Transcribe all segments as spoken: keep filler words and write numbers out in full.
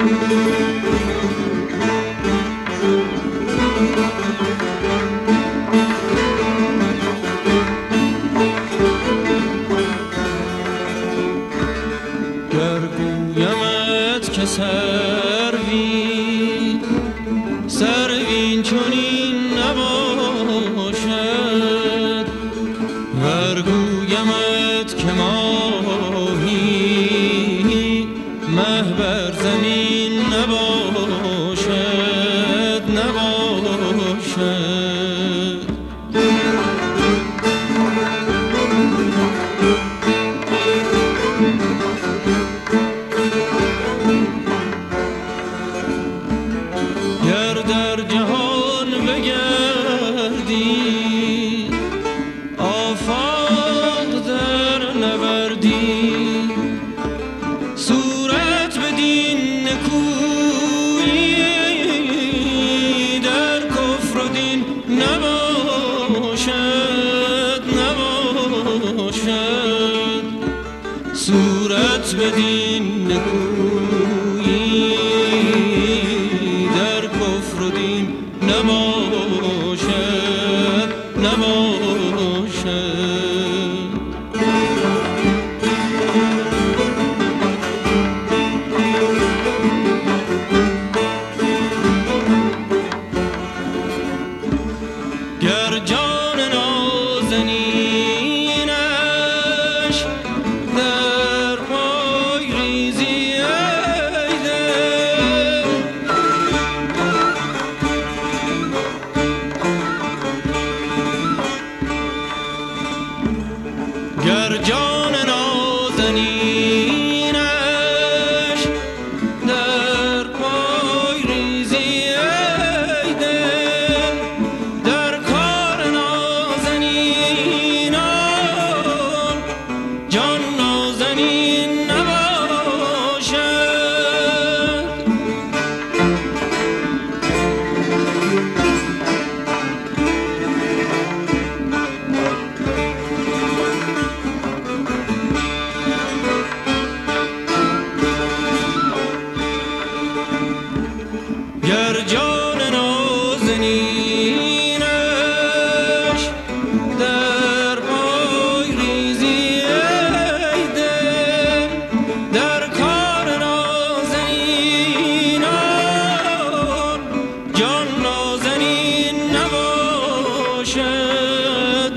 گرگویمت که سروی سروین چنین نباشد، ورگویمت که ماهی مه بر زمین نباشد نباشد. گر در جهان بگردی آفاق در نوردی، صورت بدین نکویی در کفر و دین نباشد نباشد. صورت بدین نکویی در کفر و دین نباشد نباشد. گر جان نازنینش در پای ریزی ای دل، گر جان نازنینش در پای ریزی ای دل، در کار نازنینان جان نازنین نباشد. گر جان نازنینش در پای ریزی ای دل، در کار نازنینان جان نازنین نباشد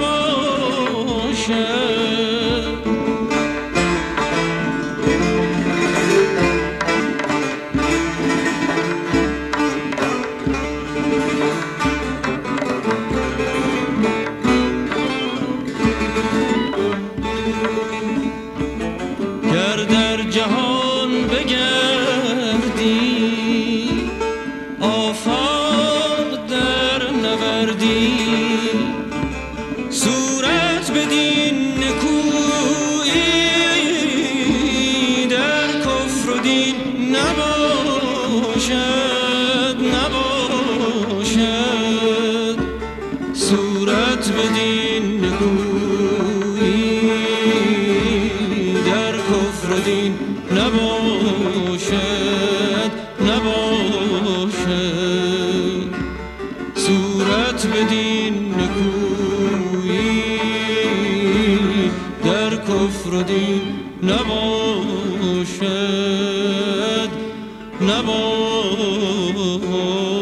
نباشد. گر در جهان بگردی آفاق در نوردی، صورت بدین نکویی در کفر و دین نباشد نباشد. صورت بدین نکویی در کفر و دین نباشد نباشد. صورت بدین نکویی در کفر و دین نباشد نباشد.